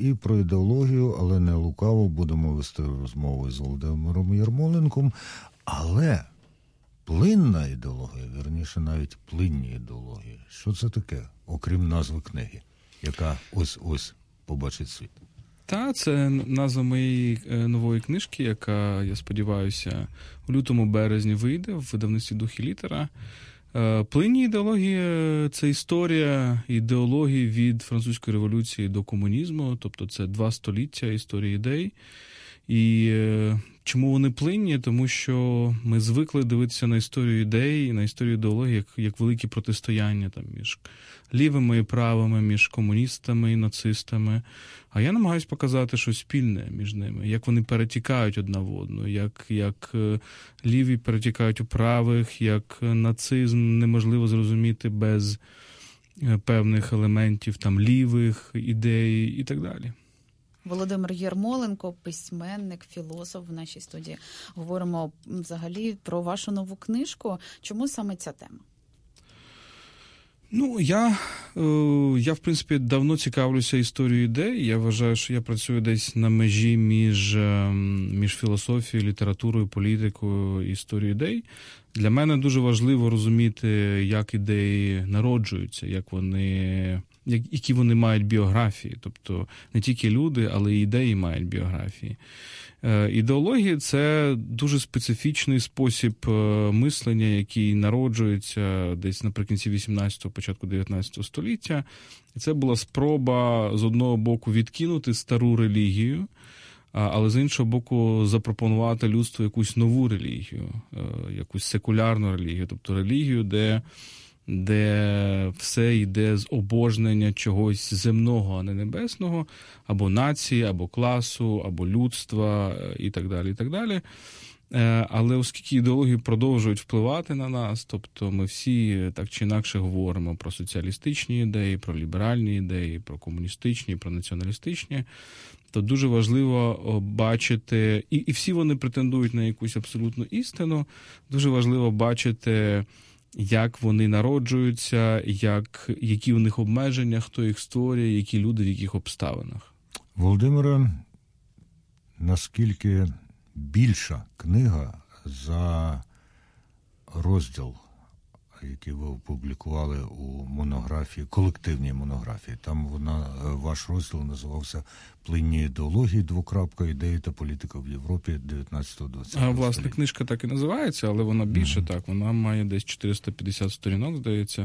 і про ідеологію, але не лукаво будемо вести розмову з Володимиром Ярмоленком. Але плинна ідеологія, вірніше навіть плинні ідеології, що це таке, окрім назви книги, яка ось-ось побачить світ? Це назва моєї нової книжки, яка, я сподіваюся, у лютому-березні вийде в видавництві «Дух і літера». Плинні ідеології – це історія ідеології від французької революції до комунізму, тобто це 2 століття історії ідей. І чому вони плинні? Тому що ми звикли дивитися на історію ідей, на історію ідеології як великі протистояння там, між лівими і правими, між комуністами і нацистами. А я намагаюся показати щось спільне між ними, як вони перетікають одна в одну, як ліві перетікають у правих, як нацизм неможливо зрозуміти без певних елементів там лівих ідей і так далі. Володимир Ярмоленко, письменник, філософ в нашій студії. Говоримо взагалі про вашу нову книжку. Чому саме ця тема? Я, в принципі, давно цікавлюся історією ідей. Я вважаю, що я працюю десь на межі між філософією, літературою, політикою, історією ідей. Для мене дуже важливо розуміти, як ідеї народжуються, які вони мають біографії. Тобто не тільки люди, але й ідеї мають біографії. Ідеологія – це дуже специфічний спосіб мислення, який народжується десь наприкінці 18-го, початку 19-го століття. І це була спроба, з одного боку, відкинути стару релігію, але з іншого боку запропонувати людству якусь нову релігію, якусь секулярну релігію, тобто релігію, де все йде з обожнення чогось земного, а не небесного, або нації, або класу, або людства і так далі, і так далі. Але оскільки ідеології продовжують впливати на нас, тобто ми всі так чи інакше говоримо про соціалістичні ідеї, про ліберальні ідеї, про комуністичні, про націоналістичні, то дуже важливо бачити, і всі вони претендують на якусь абсолютну істину, дуже важливо бачити, як вони народжуються, які у них обмеження, хто їх створює, які люди в яких обставинах. Володимире, наскільки більша книга за розділ, який ви опублікували у монографії, колективній монографії. Там ваш розділ називався «Плинні ідеології, ідеї та політика в Європі 19-20 Власне, книжка так і називається, але вона більше так. Вона має десь 450 сторінок, здається.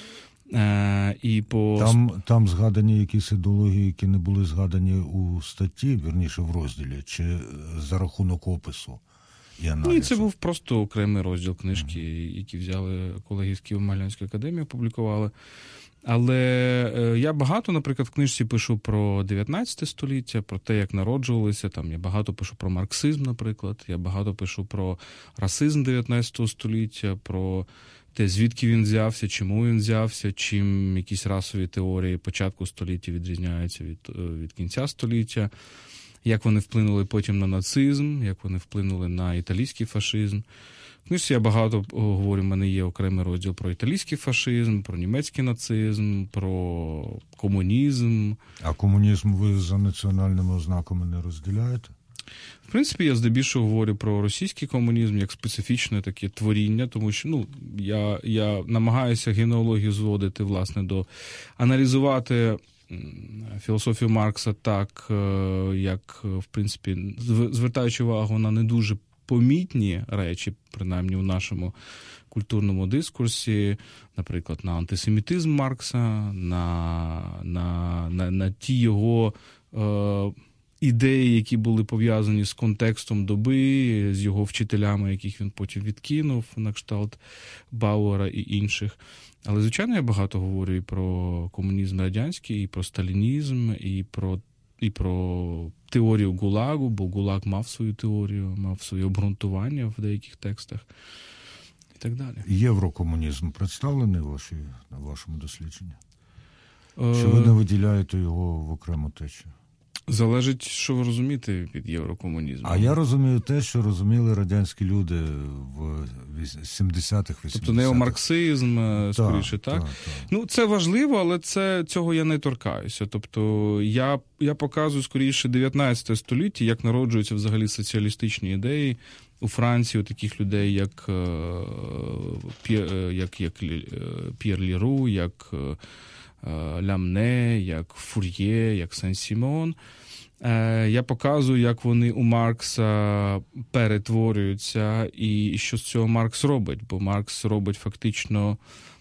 Там згадані якісь ідеології, які не були згадані у статті, вірніше в розділі, чи за рахунок опису і аналізу? Ні, це був просто окремий розділ книжки, який взяли колеги з Києво-Могилянської академії, опублікували. Але я багато, наприклад, в книжці пишу про 19 століття, про те, як народжувалися. Там я багато пишу про марксизм, наприклад. Я багато пишу про расизм 19 століття, про те, звідки він взявся, чому він взявся, чим якісь расові теорії початку століття відрізняються від кінця століття, як вони вплинули потім на нацизм, як вони вплинули на італійський фашизм. В книжці я багато говорю, в мене є окремий розділ про італійський фашизм, про німецький нацизм, про комунізм. А комунізм ви за національними ознаками не розділяєте? В принципі, я здебільшого говорю про російський комунізм як специфічне таке творіння, тому що я намагаюся генеалогію зводити, власне, аналізувати філософію Маркса так, як, в принципі, звертаючи увагу на не дуже помітні речі, принаймні у нашому культурному дискурсі, наприклад, на антисемітизм Маркса, на ті його ідеї, які були пов'язані з контекстом доби, з його вчителями, яких він потім відкинув, на кшталт Бауера і інших. Але, звичайно, я багато говорю і про комунізм радянський, і про сталінізм, і про теорію ГУЛАГу, бо ГУЛАГ мав свою теорію, мав своє обґрунтування в деяких текстах і так далі. Єврокомунізм представлений в вашому дослідженні? Чи ви не виділяєте його в окрему течію? Залежить, що ви розумієте під єврокомунізмом. А я розумію те, що розуміли радянські люди в 70-х, 80-х. Тобто неомарксизм, скоріше, так? Ну, це важливо, але цього я не торкаюся. Тобто я показую, скоріше, 19 століття, як народжуються взагалі соціалістичні ідеї у Франції, у таких людей, як П'єр Ліру, як Лямне, як Фур'є, як Сен-Сімон. Я показую, як вони у Маркса перетворюються і що з цього Маркс робить. Бо Маркс робить фактично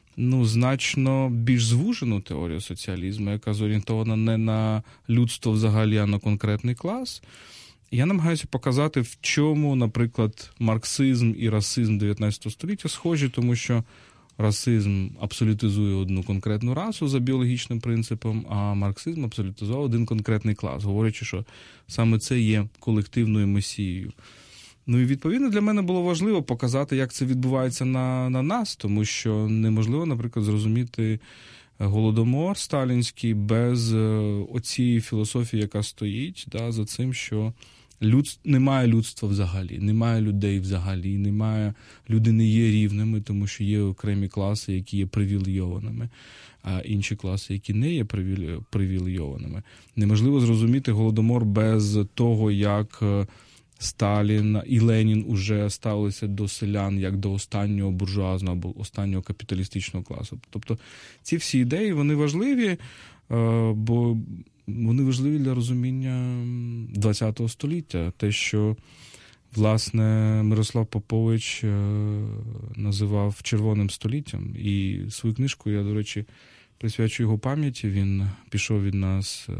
значно більш звужену теорію соціалізму, яка зорієнтована не на людство взагалі, а на конкретний клас. Я намагаюся показати, в чому, наприклад, марксизм і расизм 19 століття схожі, тому що расизм абсолютизує одну конкретну расу за біологічним принципом, а марксизм абсолютизував один конкретний клас, говорячи, що саме це є колективною месією. Ну і відповідно для мене було важливо показати, як це відбувається на нас, тому що неможливо, наприклад, зрозуміти Голодомор сталінський без оцієї філософії, яка стоїть за цим, що немає людства взагалі, немає людей взагалі, люди не є рівними, тому що є окремі класи, які є привілейованими, а інші класи, які не є привілейованими. Неможливо зрозуміти Голодомор без того, як Сталін і Ленін уже ставилися до селян як до останнього буржуазного або останнього капіталістичного класу. Тобто ці всі ідеї, вони важливі, бо вони важливі для розуміння ХХ століття. Те, що, власне, Мирослав Попович називав червоним століттям. І свою книжку я, до речі, присвячую його пам'яті. Він пішов від нас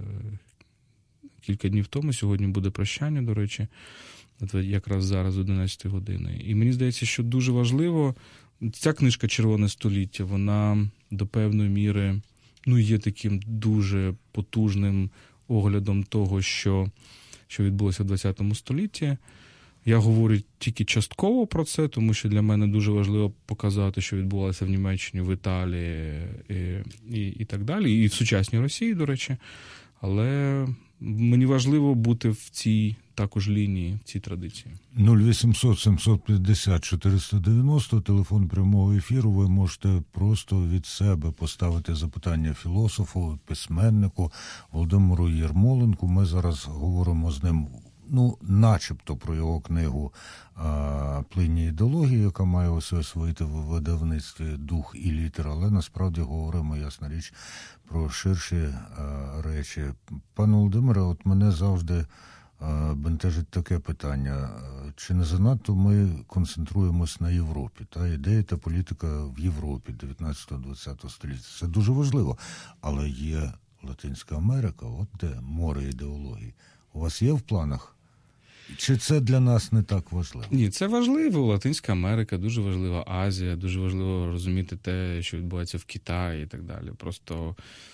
кілька днів тому. Сьогодні буде прощання, до речі, якраз зараз, 11 години. І мені здається, що дуже важливо, ця книжка «Червоне століття», вона до певної міри є таким дуже потужним оглядом того, що відбулося в ХХ столітті. Я говорю тільки частково про це, тому що для мене дуже важливо показати, що відбувалося в Німеччині, в Італії і так далі, і в сучасній Росії, до речі. Але мені важливо бути в цій також лінії, в цій традиції. 0800 750 490, телефон прямого ефіру. Ви можете просто від себе поставити запитання філософу, письменнику Володимиру Єрмоленку. Ми зараз говоримо з ним, начебто про його книгу «Плинні ідеології», яка має ось вийти в видавництві «Дух і літера», але насправді говоримо, ясна річ, про ширші речі. Пане Володимире, от мене завжди бентежить таке питання. Чи не занадто ми концентруємось на Європі? Ідея та політика в Європі 19-20 століття. Це дуже важливо. Але є Латинська Америка, от де море ідеології. У вас є в планах? Чи це для нас не так важливо? Ні, це важливо. Латинська Америка, дуже важлива Азія, дуже важливо розуміти те, що відбувається в Китаї і так далі. Просто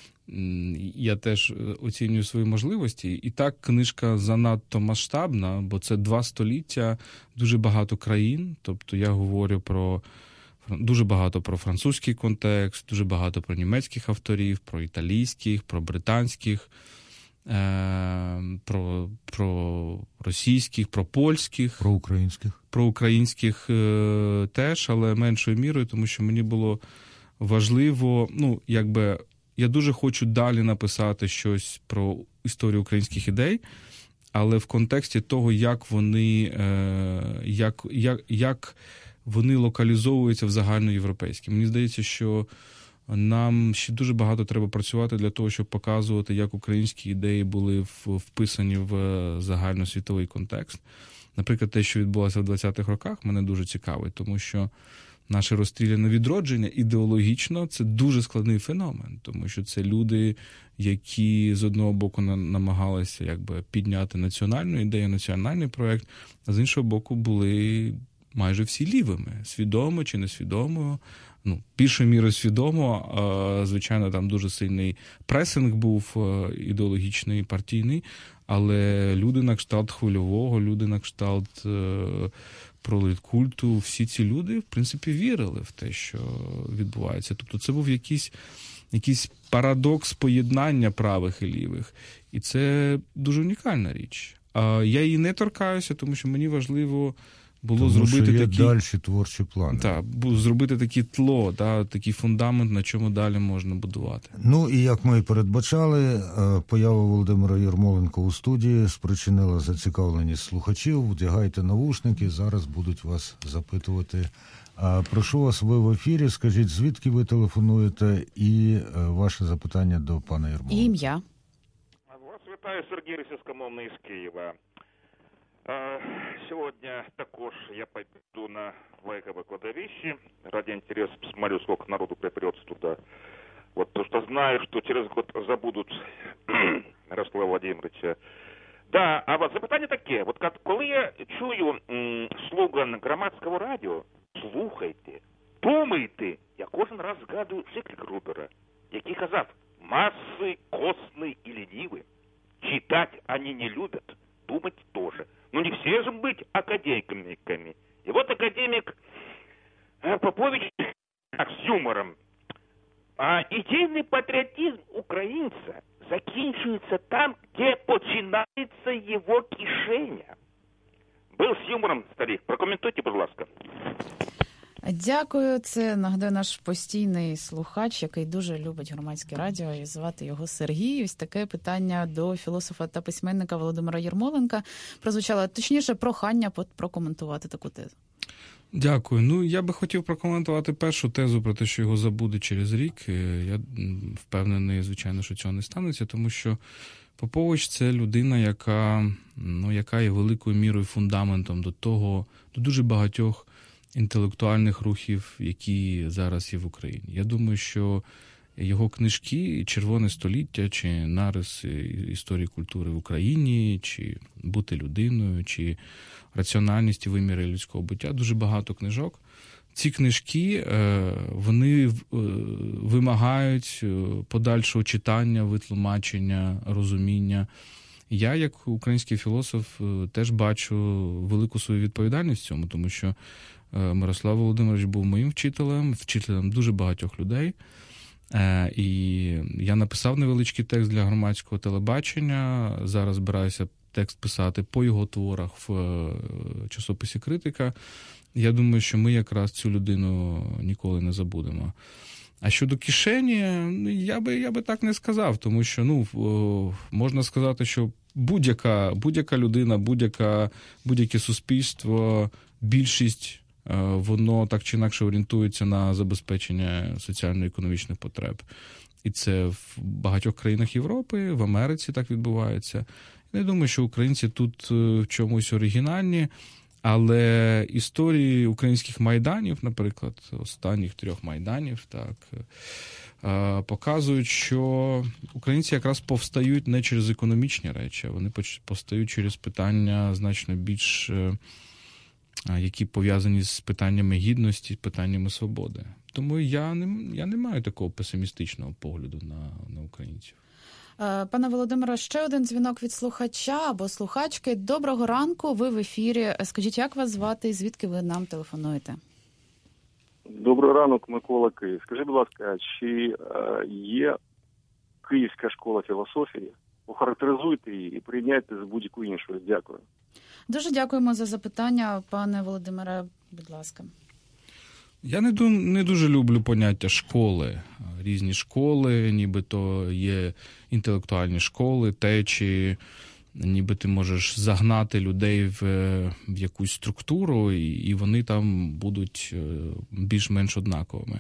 я теж оцінюю свої можливості. І так, книжка занадто масштабна, бо це 2 століття, дуже багато країн. Тобто я говорю дуже багато про французький контекст, дуже багато про німецьких авторів, про італійських, про британських, про російських, про польських. Про українських теж, але меншою мірою, тому що мені було важливо, я дуже хочу далі написати щось про історію українських ідей, але в контексті того, як вони локалізовуються в загальноєвропейські. Мені здається, що нам ще дуже багато треба працювати для того, щоб показувати, як українські ідеї були вписані в загальносвітовий контекст. Наприклад, те, що відбулося в 20-х роках, мене дуже цікавить, тому що наше розстріляне відродження ідеологічно – це дуже складний феномен, тому що це люди, які з одного боку намагалися підняти національну ідею, національний проєкт, а з іншого боку були майже всі лівими, свідомо чи несвідомо. Більшою мірою свідомо, звичайно, там дуже сильний пресинг був ідеологічний, партійний, але люди на кшталт Хвильового, люди на кшталт пролеткульту, всі ці люди, в принципі, вірили в те, що відбувається. Тобто це був якийсь парадокс поєднання правих і лівих. І це дуже унікальна річ. Я її не торкаюся, тому що мені важливо було зробити є такі дальші творчі плани. Так, зробити таке тло, такий фундамент, на чому далі можна будувати. Ну і як ми і передбачали, поява Володимира Ярмоленка у студії спричинила зацікавленість слухачів. Вдягайте навушники, зараз будуть вас запитувати. Прошу вас, ви в ефірі, скажіть, звідки ви телефонуєте і ваше запитання до пана Ярмоленка. І ім'я. Вас вітаю, Сергій Російськомовний з Києва. Сегодня також я пойду на ВКБ кладовище. Ради интереса посмотрю, сколько народу припрется туда. Вот то, что знаю, что через год забудут Ярослава Владимировича. Да, а вот запитання таке. Вот коли я чую слоган громадського радіо, слухайте, думайте, я кожен раз згадую цикл Грубера, який казав, маси косні і лініві, читать они не любят, думать тоже. Ну не все же быть академиками. И вот академик Попович с юмором. Идейный патриотизм украинца закінчується там, де починається його кишеня. Був з юмором, старик. Прокоментуйте, будь ласка. Дякую. Це, нагадаю, наш постійний слухач, який дуже любить громадське радіо, і звати його Сергій. Ось таке питання до філософа та письменника Володимира Ярмоленка прозвучало. Точніше, прохання прокоментувати таку тезу. Дякую. Ну, я би хотів прокоментувати першу тезу про те, що його забудуть через рік. Я впевнений, звичайно, що цього не станеться, тому що Попович – це людина, яка є великою мірою фундаментом до дуже багатьох інтелектуальних рухів, які зараз є в Україні. Я думаю, що його книжки «Червоне століття», чи «Нарис історії культури в Україні», чи «Бути людиною», чи «Раціональність і виміри людського буття», дуже багато книжок. Ці книжки, вони вимагають подальшого читання, витлумачення, розуміння. Я, як український філософ, теж бачу велику свою відповідальність в цьому, тому що Мирослав Володимирович був моїм вчителем дуже багатьох людей. І я написав невеличкий текст для громадського телебачення. Зараз збираюся текст писати по його творах в часописі «Критика». Я думаю, що ми якраз цю людину ніколи не забудемо. А щодо кишені, я би так не сказав, тому що, можна сказати, що будь-яка людина, будь-яке суспільство, більшість, воно так чи інакше орієнтується на забезпечення соціально-економічних потреб. І це в багатьох країнах Європи, в Америці так відбувається. Я думаю, що українці тут в чомусь оригінальні, але історії українських майданів, наприклад, останніх 3 майданів, показують, що українці якраз повстають не через економічні речі, а вони повстають через питання значно більш, які пов'язані з питаннями гідності, питаннями свободи. Тому я не маю такого песимістичного погляду на українців. Пане Володимире, ще один дзвінок від слухача або слухачки. Доброго ранку, ви в ефірі. Скажіть, як вас звати і звідки ви нам телефонуєте? Добрий ранок, Микола, Київ. Скажіть, будь ласка, чи є Київська школа філософії? Охарактеризуйте її і порівняйте з будь-якою іншою. Дякую. Дуже дякуємо за запитання, пане Володимире, будь ласка. Я не дуже люблю поняття школи. Різні школи, нібито є інтелектуальні школи, течії, ніби ти можеш загнати людей в якусь структуру, і вони там будуть більш-менш однаковими.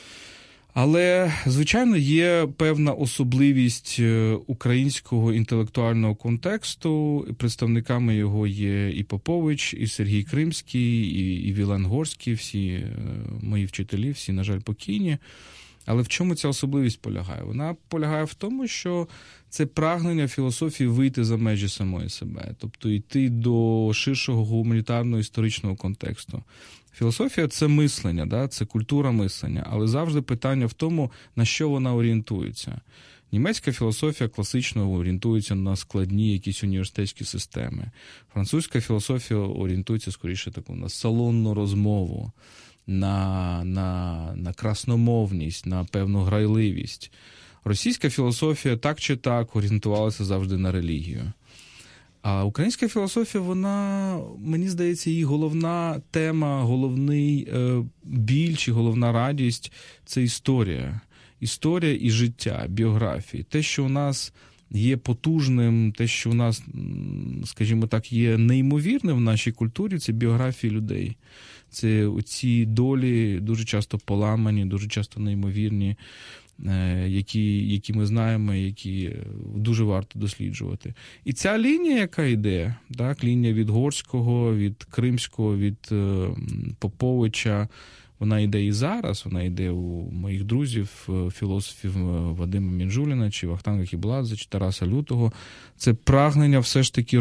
Але, звичайно, є певна особливість українського інтелектуального контексту. Представниками його є і Попович, і Сергій Кримський, і Вілен Горський, всі мої вчителі, всі, на жаль, покійні. Але в чому ця особливість полягає? Вона полягає в тому, що це прагнення філософії вийти за межі самої себе, тобто йти до ширшого гуманітарного історичного контексту. Філософія – це мислення, це культура мислення, але завжди питання в тому, на що вона орієнтується. Німецька філософія класично орієнтується на складні якісь університетські системи. Французька філософія орієнтується, скоріше, на салонну розмову, на красномовність, на певну грайливість. Російська філософія так чи так орієнтувалася завжди на релігію. А українська філософія, вона, мені здається, її головна тема, головний біль чи головна радість – це історія. Історія і життя, біографії. Те, що у нас є потужним, те, що у нас, скажімо так, є неймовірним в нашій культурі, це біографії людей. Це ці долі дуже часто поламані, дуже часто неймовірні, які ми знаємо, які дуже варто досліджувати. І ця лінія, яка йде, так, лінія від Горського, від Кримського, від Поповича, вона йде і зараз, вона йде у моїх друзів, філософів Вадима Мінжуліна, чи Вахтанга Кібладзе, чи Тараса Лютого. Це прагнення все ж таки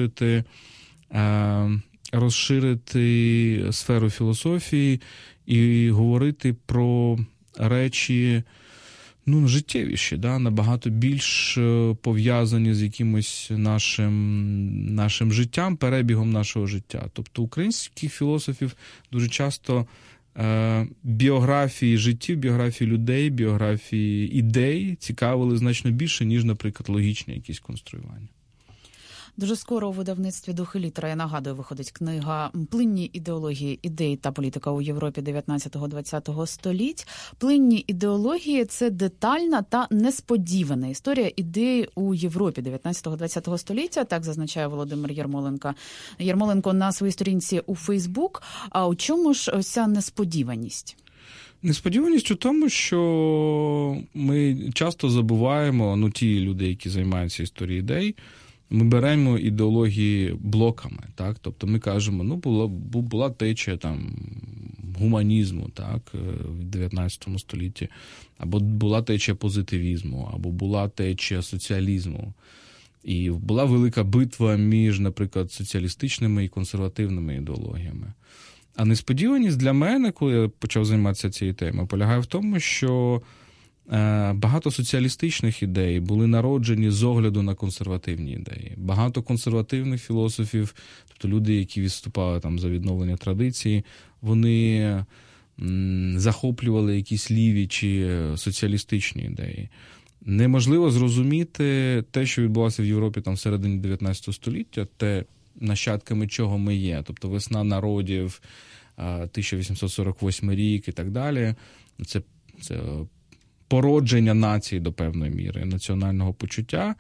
розширити сферу філософії і говорити про речі, життєвіші, набагато більш пов'язані з якимось нашим життям, перебігом нашого життя. Тобто українських філософів дуже часто біографії життів, біографії людей, біографії ідей цікавили значно більше, ніж, наприклад, логічні якісь конструювання. Дуже скоро у видавництві «Дух і літера», я нагадую, виходить книга «Плинні ідеології, ідеї та політика у Європі 19-20 століть». Плинні ідеології – це детальна та несподівана історія ідей у Європі 19-20 століття, так зазначає Володимир Ярмоленко на своїй сторінці у Фейсбук. А у чому ж ось ця несподіваність? Несподіваність у тому, що ми часто забуваємо, ті люди, які займаються історією ідей, ми беремо ідеології блоками, так? Тобто ми кажемо, була течія гуманізму, так, в 19 столітті, або була течія позитивізму, або була течія соціалізму. І була велика битва між, наприклад, соціалістичними і консервативними ідеологіями. А несподіваність для мене, коли я почав займатися цією темою, полягає в тому, що багато соціалістичних ідей були народжені з огляду на консервативні ідеї. Багато консервативних філософів, тобто люди, які відступали за відновлення традиції, вони захоплювали якісь ліві чи соціалістичні ідеї. Неможливо зрозуміти те, що відбулося в Європі в середині 19 століття, те, нащадками чого ми є. Тобто весна народів, 1848 рік і так далі. Це породження нації до певної міри, національного почуття,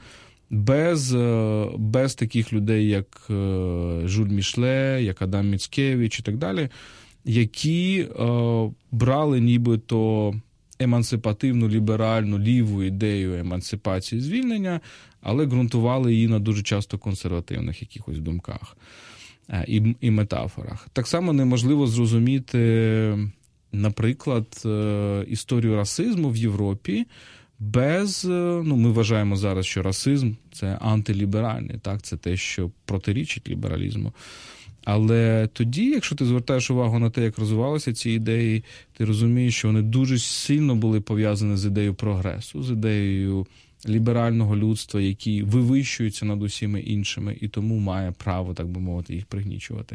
без таких людей, як Жюль Мішле, як Адам Міцкевич і так далі, які брали нібито емансипативну, ліберальну, ліву ідею емансипації, звільнення, але ґрунтували її на дуже часто консервативних якихось думках і метафорах. Так само неможливо зрозуміти, наприклад, історію расизму в Європі без, ми вважаємо зараз, що расизм – це антиліберальний, так, це те, що протирічить лібералізму. Але тоді, якщо ти звертаєш увагу на те, як розвивалися ці ідеї, ти розумієш, що вони дуже сильно були пов'язані з ідеєю прогресу, з ідеєю ліберального людства, які вивищуються над усіма іншими, і тому має право, так би мовити, їх пригнічувати.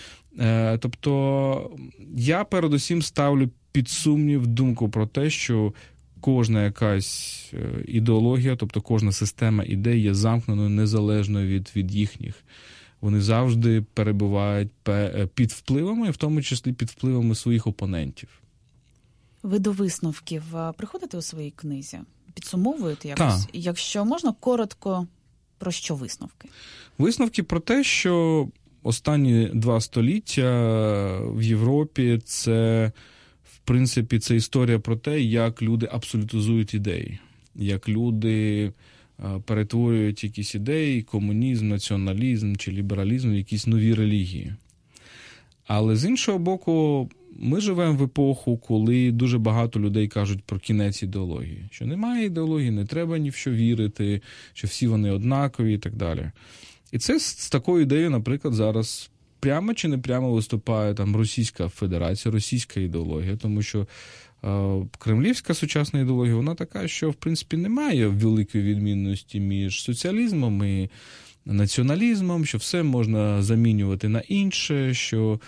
Тобто я передусім ставлю під сумнів думку про те, що кожна якась ідеологія, тобто кожна система ідей є замкненою незалежною від їхніх. Вони завжди перебувають під впливами, в тому числі під впливами своїх опонентів. Ви до висновків приходите у своїй книзі? Підсумовуєте якось? Так. Якщо можна, коротко, про що висновки? Висновки про те, що останні 2 століття в Європі це, в принципі, це історія про те, як люди абсолютизують ідеї, як люди перетворюють якісь ідеї, комунізм, націоналізм чи лібералізм в якісь нові релігії. Але з іншого боку, ми живемо в епоху, коли дуже багато людей кажуть про кінець ідеології. Що немає ідеології, не треба ні в що вірити, що всі вони однакові і так далі. І це з такою ідеєю, наприклад, зараз прямо чи не прямо виступає Російська Федерація, російська ідеологія, тому що кремлівська сучасна ідеологія, вона така, що, в принципі, немає великої відмінності між соціалізмом і націоналізмом, що все можна замінювати на інше, що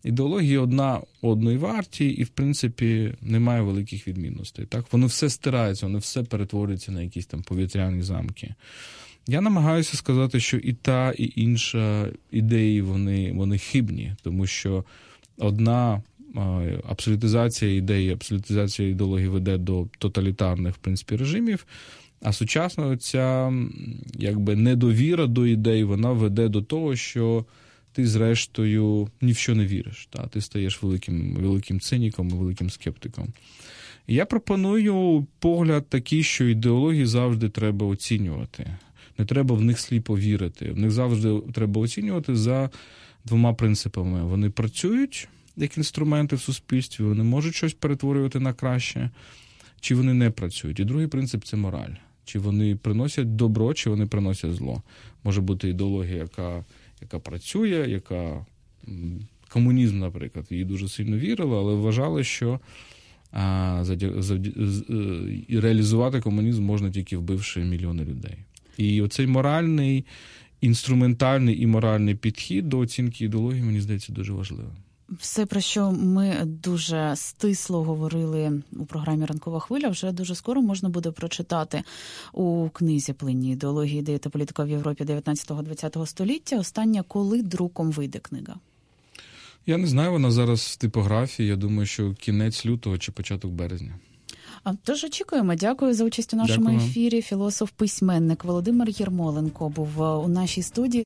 ідеології одна одної варті і, в принципі, немає великих відмінностей. Так? Воно все стирається, воно все перетворюється на якісь там повітряні замки. Я намагаюся сказати, що і та, і інша ідеї, вони хибні, тому що одна абсолютизація ідеї, абсолютизація ідеології веде до тоталітарних, в принципі, режимів, а сучасна ця якби недовіра до ідей, вона веде до того, що ти, зрештою, ні в що не віриш. Та? Ти стаєш великим циніком і великим скептиком. І я пропоную погляд такий, що ідеології завжди треба оцінювати. Не треба в них сліпо вірити. В них завжди треба оцінювати за двома принципами. Вони працюють як інструменти в суспільстві, вони можуть щось перетворювати на краще, чи вони не працюють. І другий принцип – це мораль. Чи вони приносять добро, чи вони приносять зло. Може бути ідеологія, яка працює, яка комунізм, наприклад, її дуже сильно вірила, але вважали, що реалізувати комунізм можна тільки вбивши мільйони людей. І оцей моральний, інструментальний і моральний підхід до оцінки ідеології, мені здається, дуже важливим. Все, про що ми дуже стисло говорили у програмі «Ранкова хвиля», вже дуже скоро можна буде прочитати у книзі «Плинні ідеології, ідеї та політика в Європі 19-20 століття». Остання, коли друком вийде книга? Я не знаю, вона зараз в типографії. Я думаю, що кінець лютого чи початок березня. Тож очікуємо. Дякую за участь у нашому ефірі. Філософ-письменник Володимир Єрмоленко був у нашій студії.